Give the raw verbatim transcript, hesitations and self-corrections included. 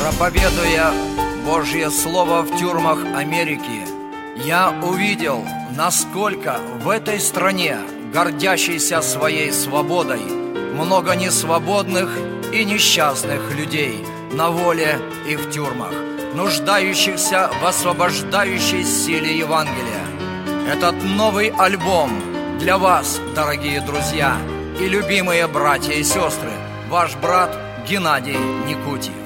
Проповедуя Божье Слово в тюрьмах Америки, я увидел, насколько в этой стране, гордящейся своей свободой, много несвободных и несчастных людей на воле и в тюрьмах, нуждающихся в освобождающей силе Евангелия. Этот новый альбом для вас, дорогие друзья и любимые братья и сестры, ваш брат Геннадий Никутин.